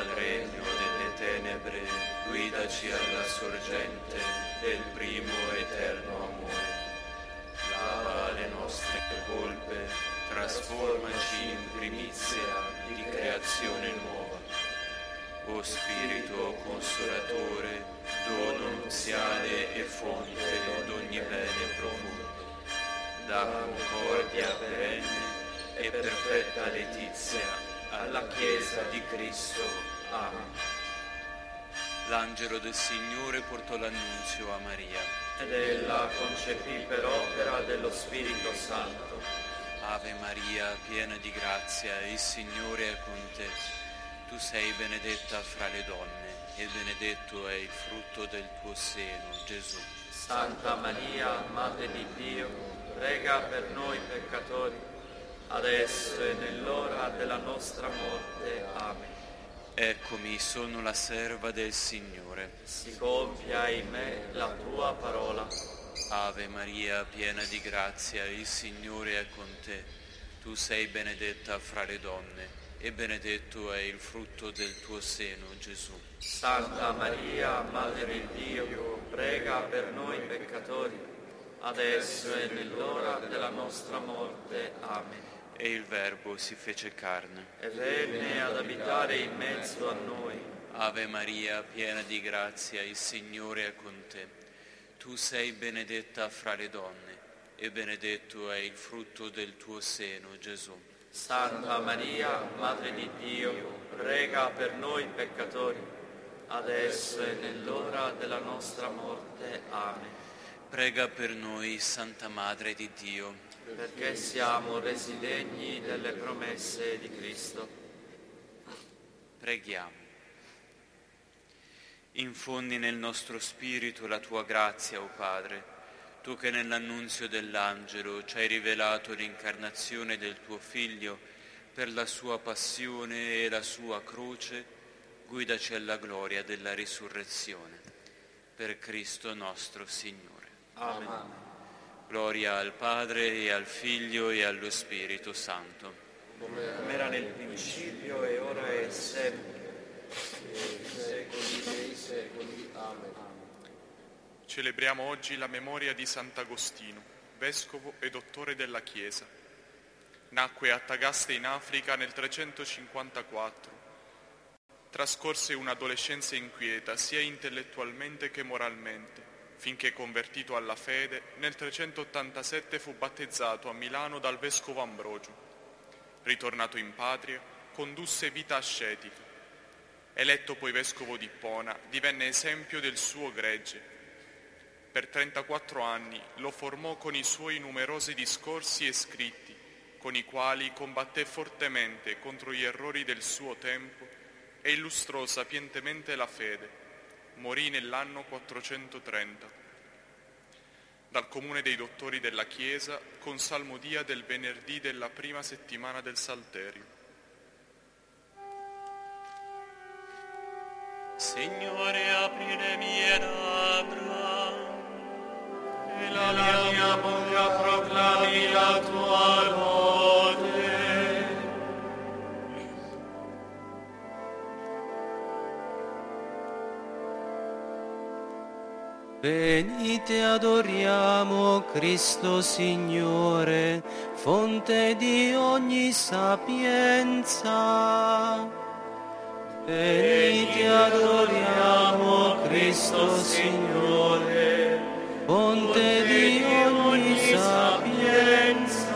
dal regno delle tenebre, guidaci alla sorgente del primo eterno amore. Lava le nostre colpe, trasformaci in primizia di creazione nuova. O Spirito Consolatore, dono nuziale e fonte d'ogni bene profondo, da concordia perenne e perfetta letizia alla Chiesa di Cristo. Amen. L'angelo del Signore portò l'annunzio a Maria. Ed ella concepì per opera dello Spirito Santo. Ave Maria, piena di grazia, il Signore è con te. Tu sei benedetta fra le donne, e benedetto è il frutto del tuo seno, Gesù. Santa Maria, Madre di Dio, prega per noi peccatori, adesso e nell'ora della nostra morte. Amen. Eccomi, sono la serva del Signore. Si compia in me la tua parola. Ave Maria, piena di grazia, il Signore è con te. Tu sei benedetta fra le donne, e benedetto è il frutto del tuo seno, Gesù. Santa Maria, Madre di Dio, prega per noi peccatori, adesso e nell'ora della nostra morte. Amen. E il Verbo si fece carne e venne ad abitare in mezzo a noi. Ave Maria, piena di grazia, il Signore è con te. Tu sei benedetta fra le donne, e benedetto è il frutto del tuo seno, Gesù. Santa Maria, Madre di Dio, prega per noi peccatori, adesso e nell'ora della nostra morte. Amen. Prega per noi, Santa Madre di Dio, perché siamo resi degni delle promesse di Cristo. Preghiamo. Infondi nel nostro spirito la tua grazia, o Padre, tu che nell'annunzio dell'angelo ci hai rivelato l'incarnazione del tuo Figlio per la sua passione e la sua croce, guidaci alla gloria della risurrezione. Per Cristo nostro Signore. Amen. Gloria al Padre e al Figlio e allo Spirito Santo. Come era nel principio e ora e sempre, e secoli dei secoli. Amen. Celebriamo oggi la memoria di Sant'Agostino, vescovo e dottore della Chiesa. Nacque a Tagaste in Africa nel 354. Trascorse un'adolescenza inquieta sia intellettualmente che moralmente, finché convertito alla fede, nel 387 fu battezzato a Milano dal vescovo Ambrogio. Ritornato in patria, condusse vita ascetica. Eletto poi vescovo di Ippona, divenne esempio del suo gregge. Per 34 anni lo formò con i suoi numerosi discorsi e scritti, con i quali combatté fortemente contro gli errori del suo tempo e illustrò sapientemente la fede. Morì nell'anno 430. Dal comune dei dottori della Chiesa, con salmodia del venerdì della prima settimana del Salterio. Signore, apri le mie labbra, e la mia bocca proclami la tua lode. Venite adoriamo Cristo Signore, fonte di ogni sapienza. Venite adoriamo Cristo Signore, fonte di ogni sapienza.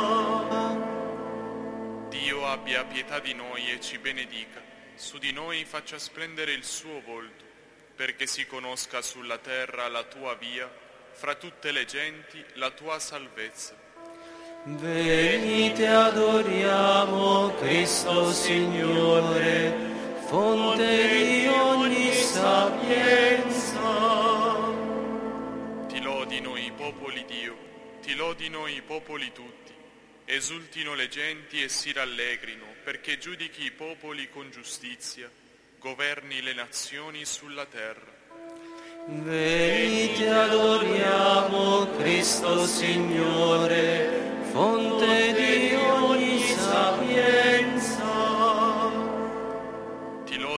Dio abbia pietà di noi e ci benedica, su di noi faccia splendere il suo volto, perché si conosca sulla terra la tua via, fra tutte le genti la tua salvezza. Venite adoriamo Cristo Signore, fonte di ogni sapienza. Ti lodino i popoli Dio, ti lodino i popoli tutti, esultino le genti e si rallegrino, perché giudichi i popoli con giustizia, governi le nazioni sulla terra. Venite adoriamo Cristo Signore, fonte di ogni sapienza.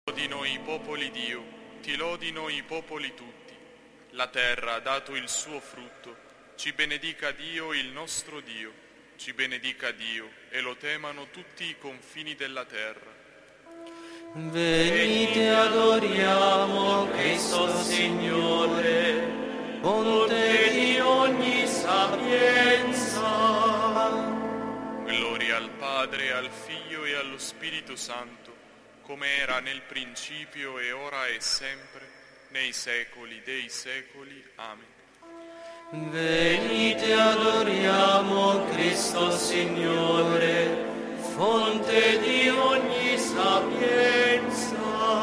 gustino i popoli tutti. La terra ha dato il suo frutto. Ci benedica Dio, il nostro Dio. Ci benedica Dio e lo temano tutti i confini della terra. Venite adoriamo Cristo Signore, fonte di ogni sapienza. Gloria al Padre, al Figlio e allo Spirito Santo, come era nel principio e ora e sempre, nei secoli dei secoli. Amen. Venite adoriamo Cristo Signore, fonte di ogni sapienza.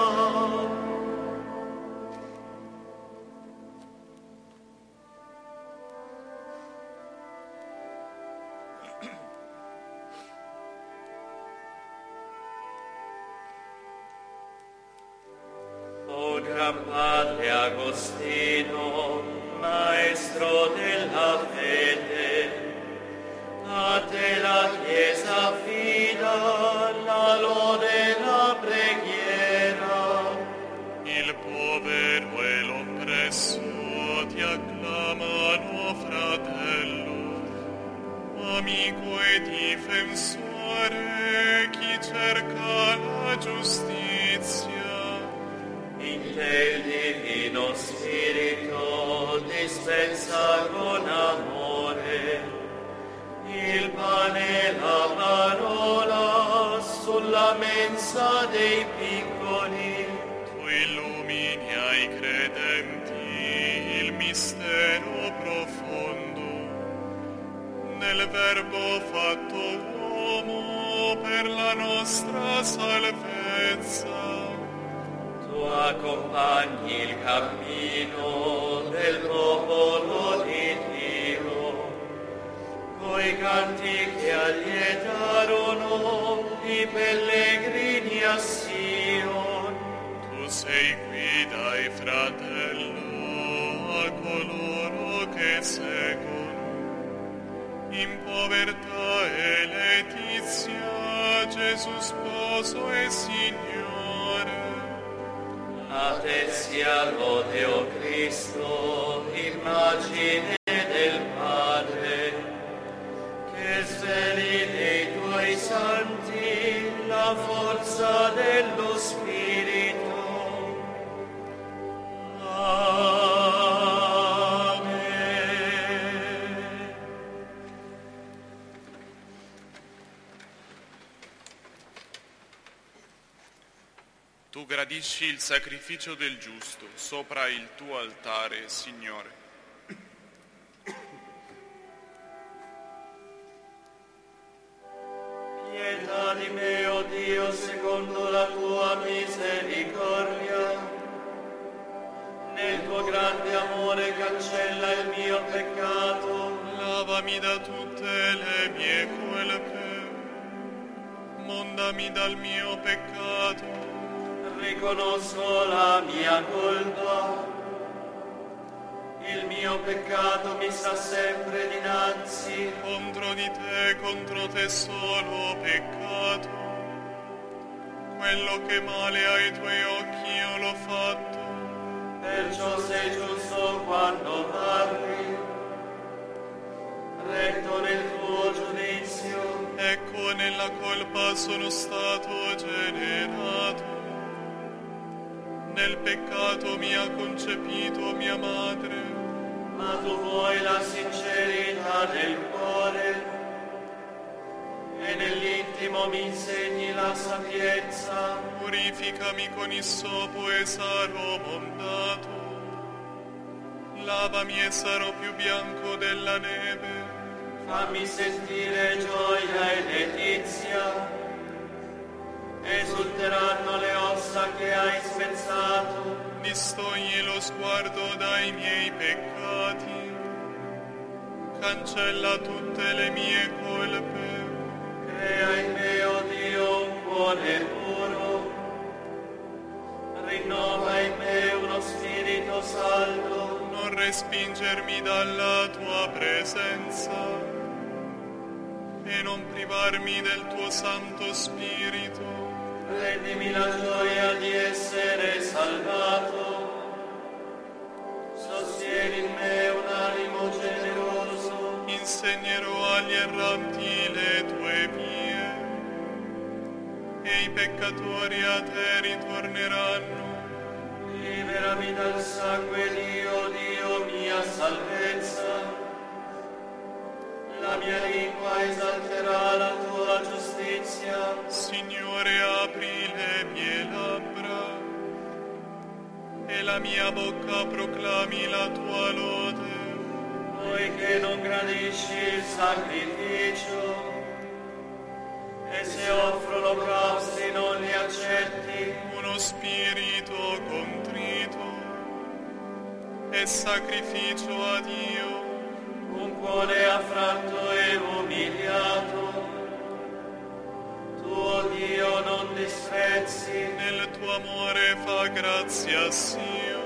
O gran padre Agostino, maestro della fede, a te la Chiesa affida la lode e la preghiera. Il povero e l'oppresso ti acclamano, fratello, amico e difensore, chi cerca la giustizia. In te il divino Spirito dispensa con amore il pane e la parola sulla mensa dei piccoli. Tu illumini ai credenti il mistero profondo nel Verbo fatto uomo per la nostra salvezza. Tu accompagni il cammino del popolo di Dio, coi canti che allietarono i pellegrini a Sion. Tu sei guida e fratello a coloro che seguono, in povertà e letizia, Gesù sposo e Signore. A te sia lode, o Cristo, immagine del Padre, che sveli dei tuoi santi la forza dello Spirito. Amen. Tu gradisci il sacrificio del giusto sopra il tuo altare, Signore. Pietà di me, o Dio, secondo la tua misericordia. Nel tuo grande amore cancella il mio peccato. Lavami da tutte le mie colpe, mondami dal mio peccato. Riconosco la mia colpa. Il mio peccato mi sta sempre dinanzi. Contro te solo ho peccato. Quello che male ai tuoi occhi io l'ho fatto. Perciò sei giusto quando parli, retto nel tuo giudizio. Ecco, nella colpa sono stato generato. Nel peccato mi ha concepito mia madre. Ma tu vuoi la sincerità del cuore e nell'intimo mi insegni la sapienza. Purificami con issopo e sarò mondato. Lavami e sarò più bianco della neve. Fammi sentire gioia e letizia. Esulteranno le ossa che hai spezzato. Distogli lo sguardo dai miei peccati. Cancella tutte le mie colpe. Crea in me, o Dio, un cuore puro. Rinnova in me uno spirito saldo. Non respingermi dalla tua presenza e non privarmi del tuo Santo Spirito. Rendimi la gioia di essere salvato mantieni in me un animo generoso. Insegnerò agli erranti le tue vie, e i peccatori a te ritorneranno. Liberami dal sangue, Dio mia salvezza. La mia lingua esalterà la tua giustizia. Signore, apri le mie labbra, e la mia bocca proclami la tua lode. Poiché non gradisci il sacrificio, e se offro olocausti non li accetti. Uno spirito contrito e sacrificio a Dio. Un cuore affranto e umiliato, tuo Dio non disprezzi. Nel tuo amore fa grazia, Dio.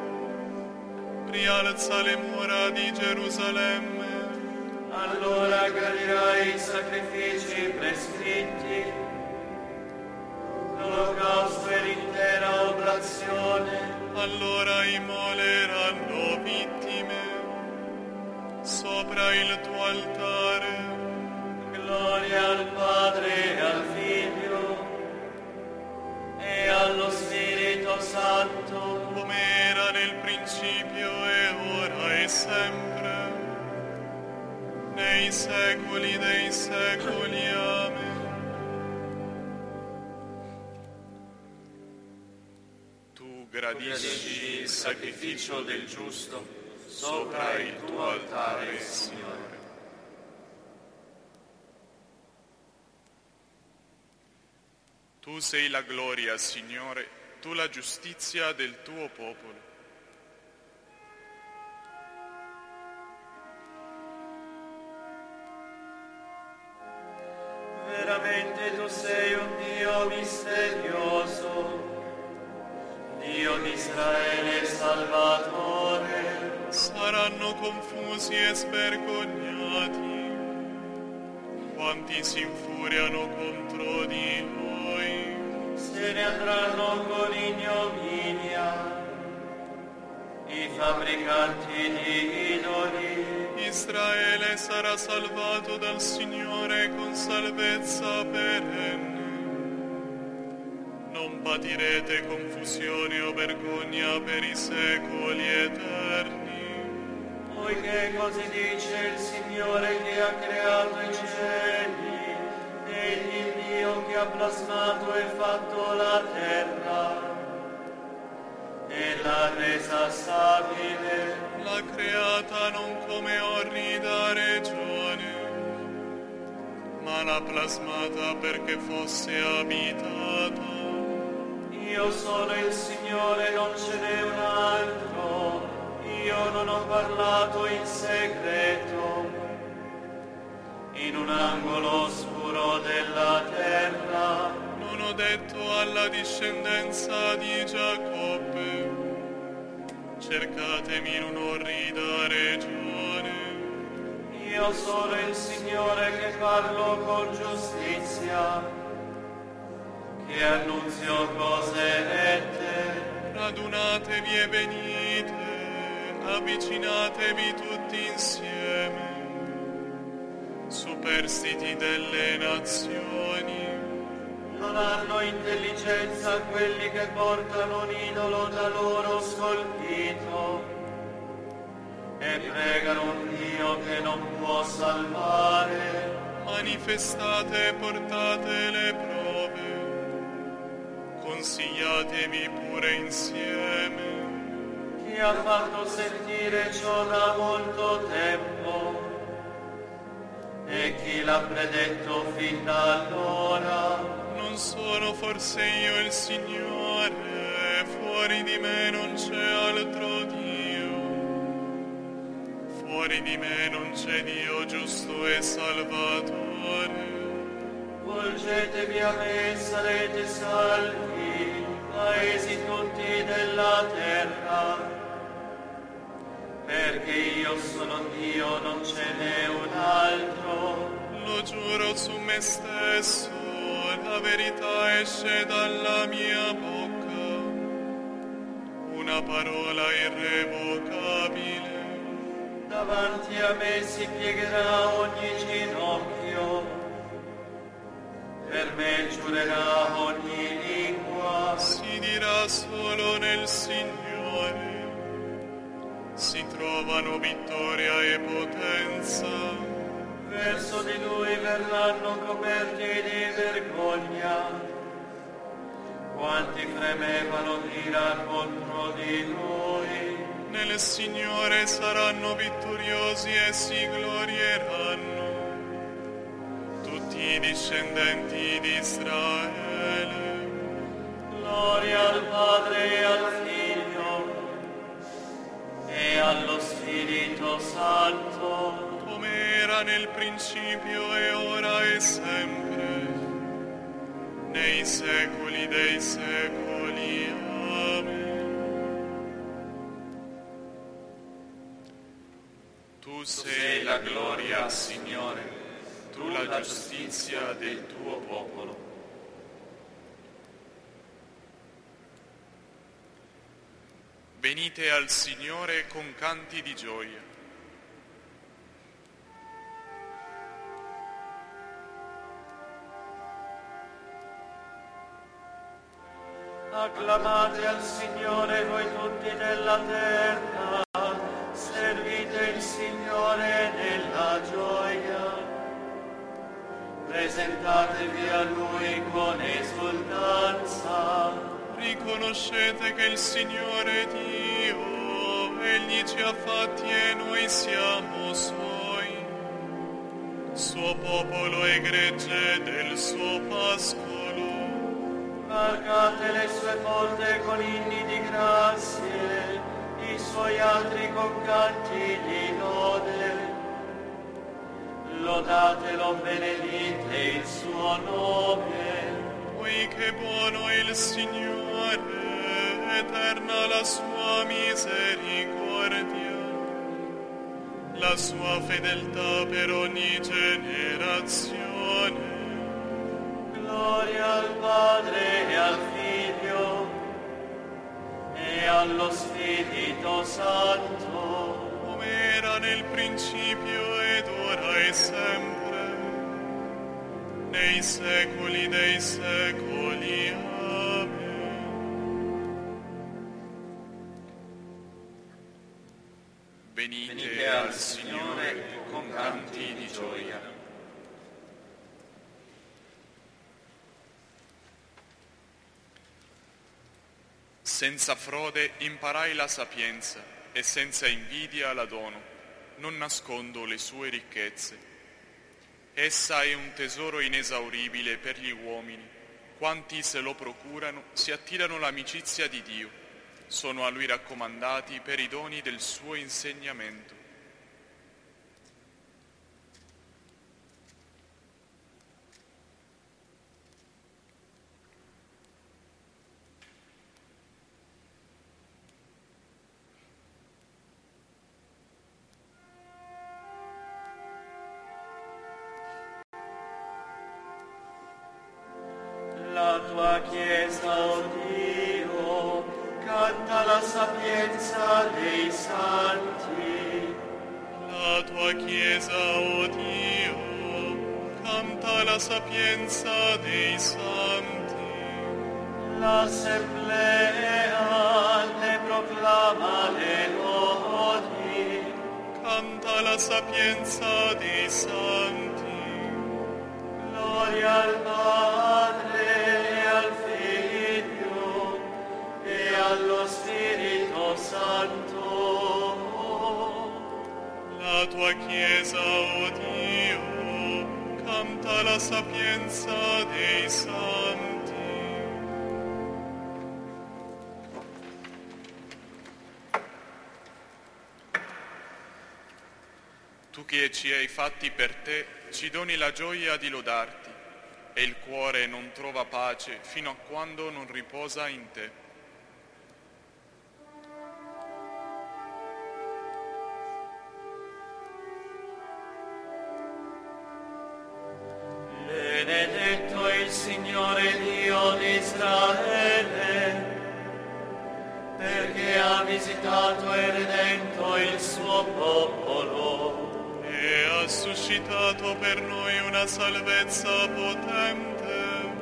Rialza le mura di Gerusalemme. Allora gradirai i sacrifici prescritti, l'olocausto e l'intera oblazione. Allora immoleranno vittime sopra il tuo altare. Gloria al Padre e al Figlio e allo Spirito Santo, come era nel principio e ora e sempre, nei secoli dei secoli. Amen. Tu gradisci il sacrificio del giusto sopra il tuo altare, Signore. Tu sei la gloria, Signore, tu la giustizia del tuo popolo. veramente tu sei un Dio misterioso, Dio di Israele Salvatore. Saranno confusi e svergognati quanti si infuriano contro di noi. Se ne andranno con ignominia i fabbricanti di idoli. Israele sarà salvato dal Signore con salvezza perenne. Non patirete confusione o vergogna per i secoli eterni. Poiché così dice il Signore che ha creato i cieli, egli il Dio che ha plasmato e fatto la terra e l'ha resa stabile. L'ha creata non come orrida regione, ma l'ha plasmata perché fosse abitata. Io sono il Signore, non ce n'è un altro. Io non ho parlato in segreto, in un angolo oscuro della terra. Non ho detto alla discendenza di Giacobbe, cercatemi in un'orrida regione. Io sono il Signore che parlo con giustizia, che annunzio cose rette. Radunatevi e venite, avvicinatevi tutti insieme, superstiti delle nazioni. Non hanno intelligenza quelli che portano un idolo da loro scolpito e pregano un Dio che non può salvare. Manifestate e portate le prove, consigliatevi pure insieme. Chi ha fatto sentire ciò da molto tempo e chi l'ha predetto fin da allora? Non sono forse io il Signore, fuori di me non c'è altro Dio. Fuori di me non c'è Dio giusto e salvatore. Volgetevi a me, sarete salvi, paesi tutti della terra. Perché io sono Dio, non ce n'è un altro. Lo giuro su me stesso, la verità esce dalla mia bocca, una parola irrevocabile. Davanti a me si piegherà ogni ginocchio, per me giurerà ogni lingua. Si dirà solo nel Signore, si trovano vittoria e potenza. Verso di Lui verranno coperti di vergogna, quanti fremevano d'ira contro di Lui. Nel Signore saranno vittoriosi e si glorieranno tutti i discendenti di Israele. Gloria al Padre e al Figlio e allo Spirito Santo, come era nel principio e ora e sempre, nei secoli dei secoli. Amen. Tu sei la gloria, Signore, tu la giustizia del tuo popolo. Venite al Signore con canti di gioia. acclamate al Signore voi tutti della terra, servite il Signore nella gioia, presentatevi a Lui con esultanza. Riconoscete che il Signore è Dio, Egli ci ha fatti e noi siamo Suoi, suo popolo e gregge del suo pascolo. Varcate le sue porte con inni di grazie, i suoi altri con canti di lode. Lodatelo, benedite il suo nome. Poiché buono è il Signore, eterna la sua misericordia, la sua fedeltà per ogni generazione. Gloria al Padre e al Figlio e allo Spirito Santo, come era nel principio ed ora e sempre, nei secoli dei secoli. Amen. Venite al Signore con canti di gioia. Senza frode imparai la sapienza e senza invidia la dono, non nascondo le sue ricchezze. Essa è un tesoro inesauribile per gli uomini. Quanti se lo procurano si attirano l'amicizia di Dio, sono a Lui raccomandati per i doni del suo insegnamento. la tua Chiesa, o Dio, canta la sapienza dei santi. La tua Chiesa, o Dio, canta la sapienza dei santi. L'assemblea ne proclama le lodi. Canta la sapienza dei santi. Gloria al Padre e al Figlio e allo Spirito Santo. La tua Chiesa, o Dio, canta la sapienza dei santi. Tu che ci hai fatti per te, ci doni la gioia di lodarti, e il cuore non trova pace fino a quando non riposa in te. Benedetto il Signore Dio di Israele, perché che ha visitato e redento il suo popolo e ha suscitato per noi una salvezza potente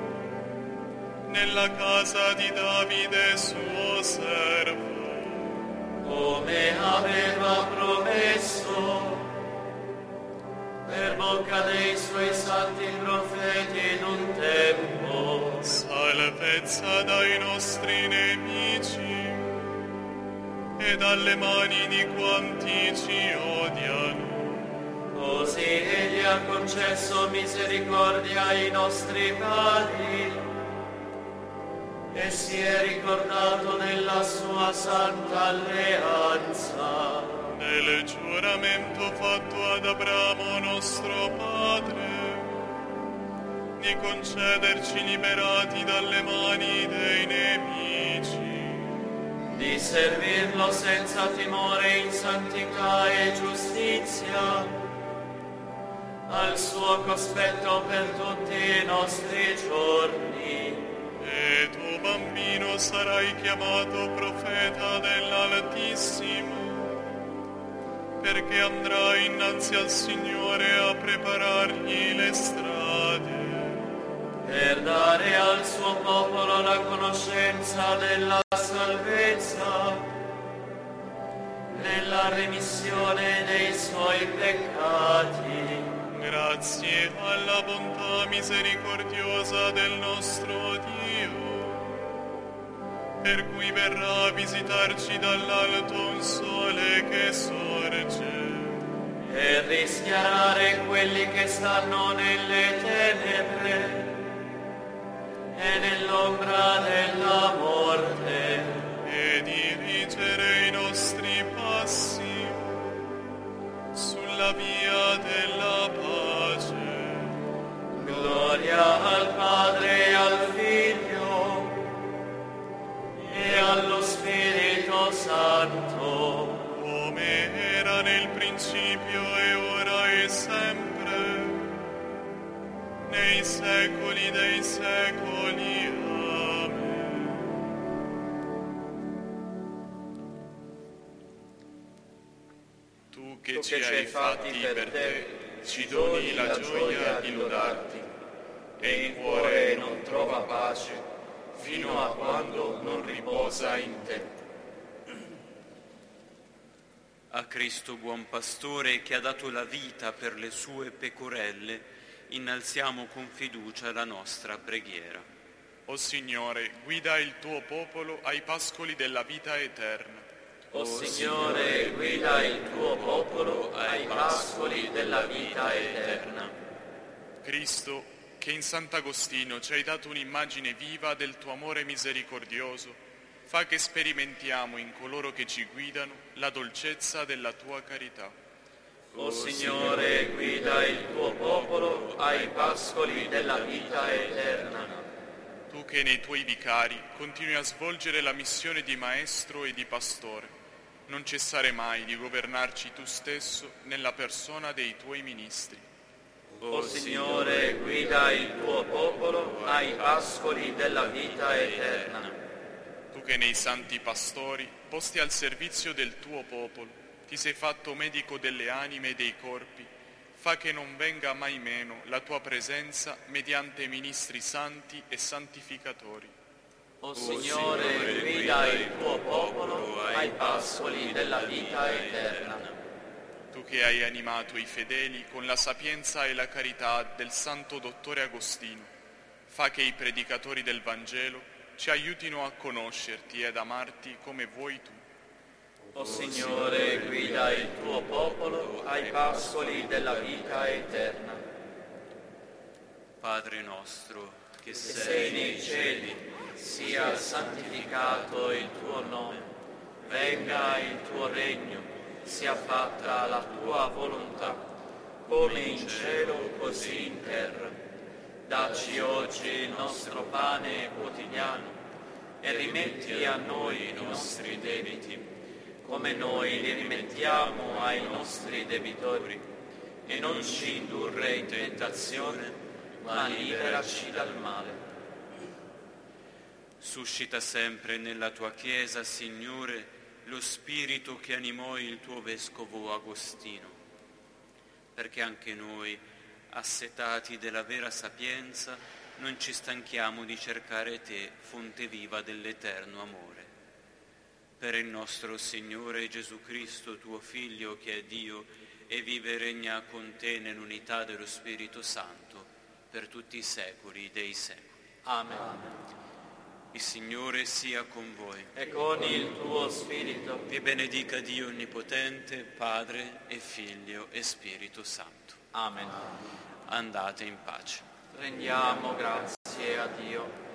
nella casa di Davide suo servo, come aveva promesso per bocca dei suoi santi profeti in un tempo. Salvezza dai nostri nemici e dalle mani di quanti ci odiano. Così egli ha concesso misericordia ai nostri padri e si è ricordato della sua santa alleanza, nel giuramento fatto ad Abramo nostro padre, di concederci liberati dalle mani dei nemici, di servirlo senza timore in santità e giustizia, al suo cospetto per tutti i nostri giorni. E tu, bambino, sarai chiamato profeta dell'Altissimo, perché andrai innanzi al Signore a preparargli le strade, per dare al suo popolo la conoscenza della salvezza, nella remissione dei suoi peccati. Grazie alla bontà misericordiosa del nostro Dio, per cui verrà a visitarci dall'alto un sole che sorge, e rischiarare quelli che stanno nelle tenebre e nell'ombra della morte, e dirigere i nostri passi sulla via della pace. Gloria al Padre e al Figlio e allo Spirito Santo, come era nel principio e ora e sempre, nei secoli dei secoli. Amen. Tu che ci hai fatti per te, ci doni la gioia di lodarti, e il cuore non trova pace fino a quando non riposa in te. A Cristo buon pastore che ha dato la vita per le sue pecorelle, innalziamo con fiducia la nostra preghiera. O Signore, guida il tuo popolo ai pascoli della vita eterna. O Signore, guida il tuo popolo ai pascoli della vita eterna. Cristo, che in Sant'Agostino ci hai dato un'immagine viva del tuo amore misericordioso, fa che sperimentiamo in coloro che ci guidano la dolcezza della tua carità. O Signore, guida il tuo popolo ai pascoli della vita eterna. Tu che nei tuoi vicari continui a svolgere la missione di maestro e di pastore, non cessare mai di governarci tu stesso nella persona dei tuoi ministri. O Signore, guida il tuo popolo ai pascoli della vita eterna. Tu che nei santi pastori, posti al servizio del tuo popolo, ti sei fatto medico delle anime e dei corpi, fa che non venga mai meno la tua presenza mediante ministri santi e santificatori. O Signore, guida il tuo popolo ai pascoli della vita eterna. Tu che hai animato i fedeli con la sapienza e la carità del santo dottore Agostino, fa che i predicatori del Vangelo ci aiutino a conoscerti ed amarti come vuoi tu. O Signore, guida il tuo popolo ai pascoli della vita eterna. Padre nostro, che sei nei cieli, sia santificato il tuo nome, venga il tuo regno, sia fatta la tua volontà, come in cielo così in terra. Dacci oggi il nostro pane quotidiano e rimetti a noi i nostri debiti, come noi li rimettiamo ai nostri debitori, e non ci indurre in tentazione, ma liberaci dal male. Suscita sempre nella tua Chiesa, Signore, lo spirito che animò il tuo Vescovo Agostino, perché anche noi, assetati della vera sapienza, non ci stanchiamo di cercare te, fonte viva dell'eterno amore. Per il nostro Signore Gesù Cristo, tuo Figlio, che è Dio, e vive e regna con te nell'unità dello Spirito Santo, per tutti i secoli dei secoli. Amen. Il Signore sia con voi. E con il tuo spirito. Vi benedica Dio Onnipotente, Padre e Figlio e Spirito Santo. Amen. Andate in pace. Rendiamo grazie a Dio.